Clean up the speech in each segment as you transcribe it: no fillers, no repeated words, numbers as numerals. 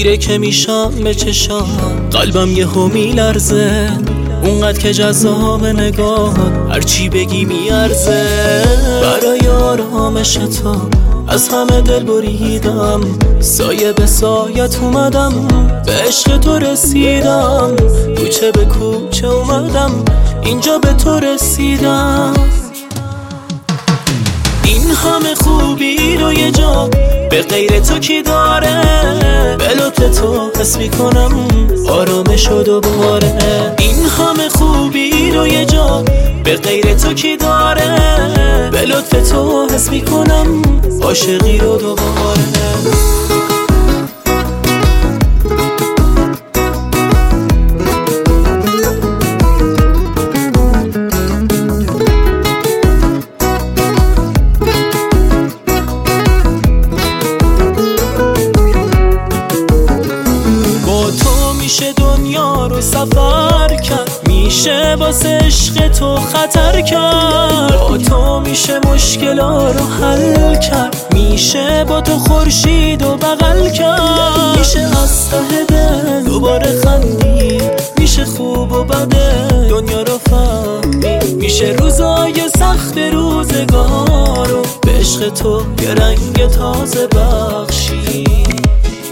خیره که میشم به چشام، قلبم یهو میلرزه، اونقدر که جذاب نگاهات هرچی بگی میارزه. برای آرامش تو از همه دل بریدم، سایه به سایت اومدم، به عشق تو رسیدم، کوچه به کوچه اومدم، اینجا به تو رسیدم. این همه خوبی رو یه جا به غیر تو کی داره؟ به لطف تو حس میکنم آرامش و دوباره. این همه خوبی رو یه جا به غیر تو کی داره؟ به لطف تو حس میکنم عاشقی رو دوباره. میشه دنیا رو سفر کرد، میشه واسه عشق تو خطر کرد، با تو میشه مشکلا رو حل کرد، میشه با تو خورشید و بغل کرد، میشه از ته دل دوباره خندید، میشه خوب و بده دنیا رو فهمید، میشه روزای سخت روزگار رو به عشق تو یه رنگ تازه بخشید.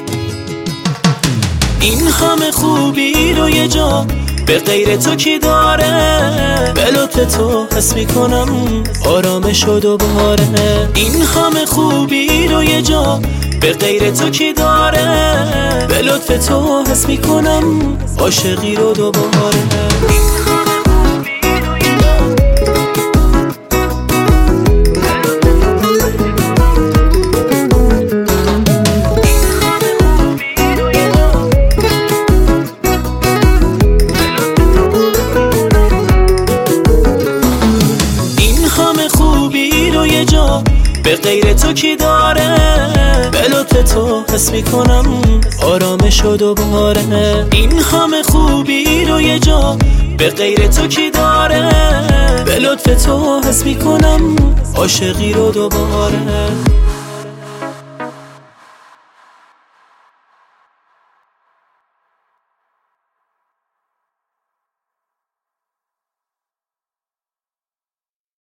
این همه خوبی رو یه جا به غیر تو کی داره؟ به لطف تو حس میکنم آرامش و دوباره. این همه خوبی رو یه جا به غیر تو کی داره؟ به لطف تو حس میکنم عاشقی رو دوباره. یه جا به غیر تو کی داره؟ به لطف تو حس میکنم آرامش و دوباره. این همه خوبی رو یه جا به غیر تو کی داره؟ به لطف تو حس میکنم عاشقی رو دوباره.